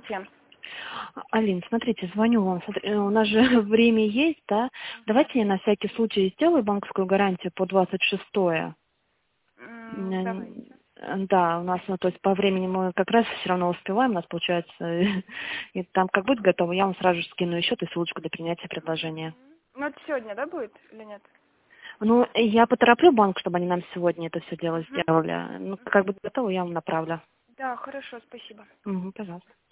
Здравствуйте. Алин, смотрите, звоню вам. У нас же время есть, да? Давайте я на всякий случай сделаю банковскую гарантию по 26-е. Давайте. Да, у нас, ну, то есть по времени мы как раз все равно успеваем, у нас получается, и там как будет готово, я вам сразу же скину счет и ссылочку для принятия предложения. Ну, это сегодня, да, будет или нет? Ну, я потороплю банк, чтобы они нам сегодня это все дело Мгм. сделали. Ну, как будет готово, я вам направлю. Да, хорошо, спасибо. Пожалуйста.